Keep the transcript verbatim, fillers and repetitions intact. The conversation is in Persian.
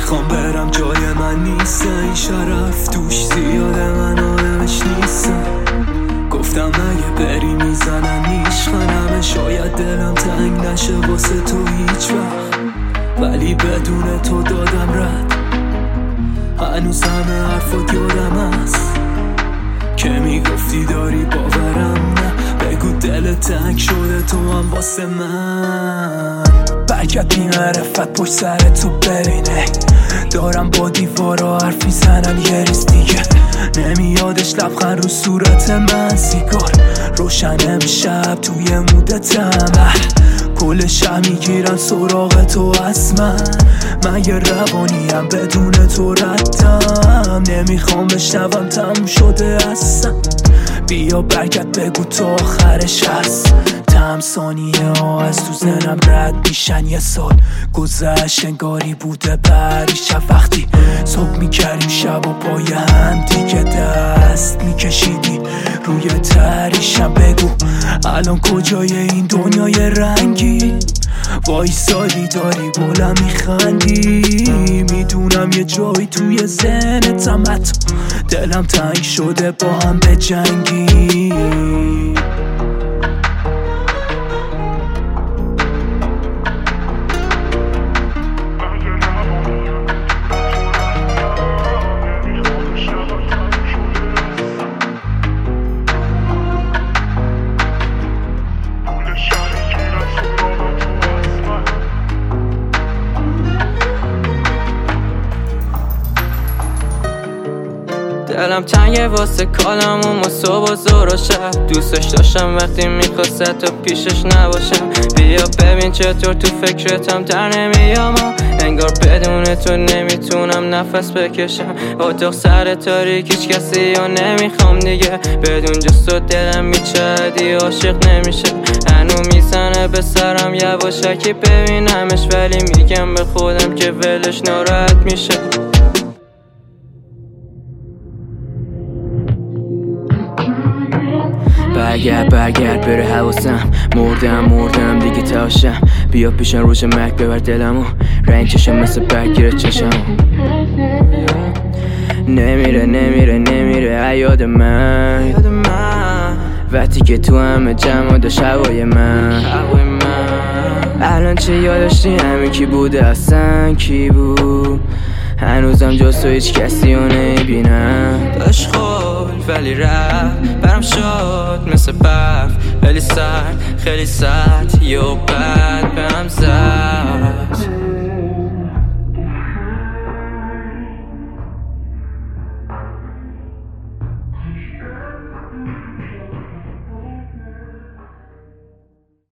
نمیخوام برم جای من نیست، این شرف توش زیاده من آدمش نیستم. گفتم اگه بری میزنم نیشخنمه، شاید دلم تنگ نشه واسه تو هیچ وقت، ولی بدون تو دادم رد. هنوز همه حرفات یادم هست که میگفتی داری باورم، نه بگو دل تنگ شده تو هم واسه من. برگرد بی معرفت پشت سر تو ببینه، دارم با دیوارا حرف میزنم یه ریز دیگه. نمیادش لبخند رو صورت من، سیگار روشن امشب توی مودتم، کل شب میگیرن سراغ تو از من. من یه روانیم بدون تو ردم، نمیخوام بشنوم تموم شده اصلا. بیا برگرد بگو تا آخرش هست. تم ثانیه ها از تو ذهنم رد میشن، یه سال گذشت انگاری بوده پریشب، وقتی صبح میکردیم شب و پای هم دیگه دست میکشیدی روی تریشم. بگو الان کجای این دنیای رنگی وایسادی داری بلم میخندی؟ میدونم یه جایی توی ذهنتم حتی دلم تنگ شده با هم بجنگی. دلم تنگه واسه کالمون و صبح و زور و شب، دوستش داشتم وقتی میخواست تا پیشش نباشم. بیا ببین چطور تو فکرتم در نمیام، انگار بدون تو نمیتونم نفس بکشم. اتاق سر تاریک هیچ کسی رو نمیخوام دیگه، بدون جست و دلم میچردی عاشق نمیشه. هنو میزنه به سرم یواشکی ببینمش، ولی میگم به خودم که ولش ناراحت میشه. برگرد برگرد بره حواسم، مردم مردم دیگه تاشم. بیا پیشم روش مرگ ببر دلمو، رنگ چشم مثل برگیره چشم. نمیره نمیره نمیره ایاد من، وقتی که تو همه جمع داشت هوای من. الان چه یادشتی همین کی بوده اصلا کی بود؟ هنوزم جز تو هیچ کسی رو نمیبینم. داشت خول ولی رفت برم شد مثل برف، خیلی سرد خیلی سرد. یو